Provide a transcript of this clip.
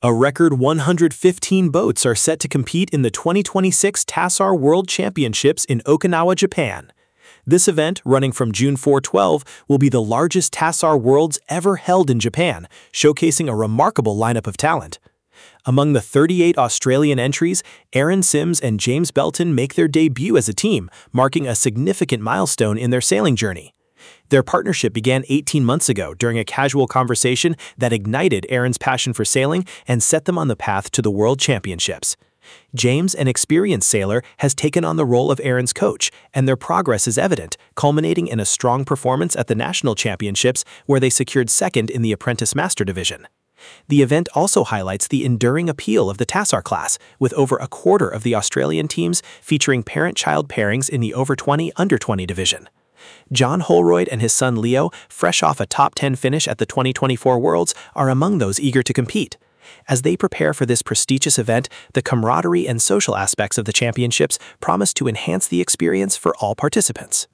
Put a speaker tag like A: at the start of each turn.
A: A record 115 boats are set to compete in the 2026 Tassar World Championships in Okinawa, Japan. This event, running from June 4-12, will be the largest Tassar Worlds ever held in Japan, showcasing a remarkable lineup of talent. Among the 38 Australian entries, Aaron Sims and James Belton make their debut as a team, marking a significant milestone in their sailing journey. Their partnership began 18 months ago during a casual conversation that ignited Aaron's passion for sailing and set them on the path to the World Championships. James, an experienced sailor, has taken on the role of Aaron's coach, and their progress is evident, culminating in a strong performance at the National Championships where they secured second in the Apprentice Master Division. The event also highlights the enduring appeal of the Tassar class, with over a quarter of the Australian teams featuring parent-child pairings in the over-20, under-20 division. John Holroyd and his son Leo, fresh off a top 10 finish at the 2024 Worlds, are among those eager to compete. As they prepare for this prestigious event, the camaraderie and social aspects of the championships promise to enhance the experience for all participants.